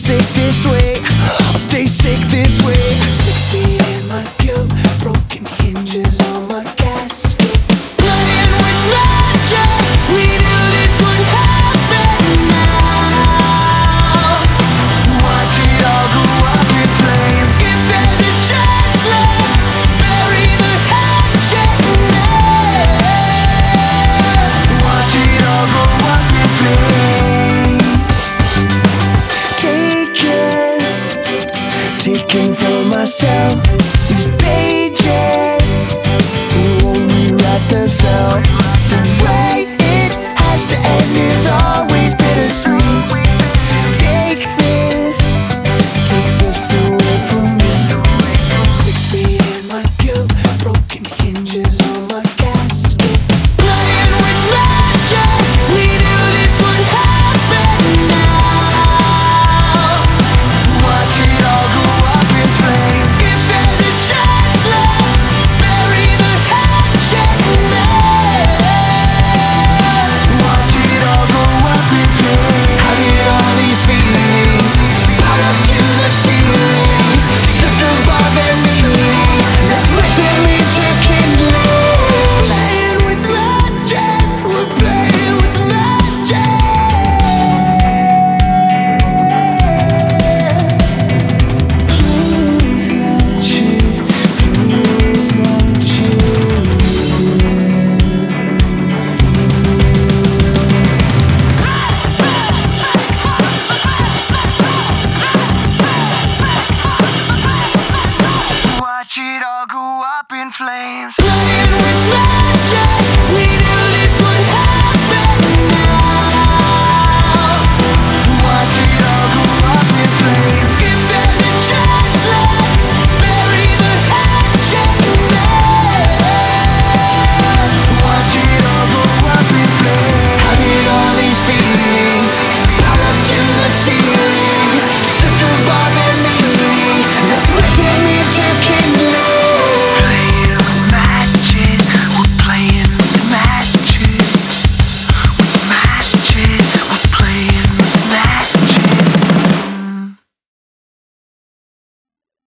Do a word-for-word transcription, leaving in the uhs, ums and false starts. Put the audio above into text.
sick this way. I'll stay sick this way. Six feet in my guilt, broken hinges on my gasket. Playing with matches, we knew this would happen now. Watch it all go up in flames. If there's a chance, let's bury the hatchet now. Watch it all go up in flames. Taken, taken from myself.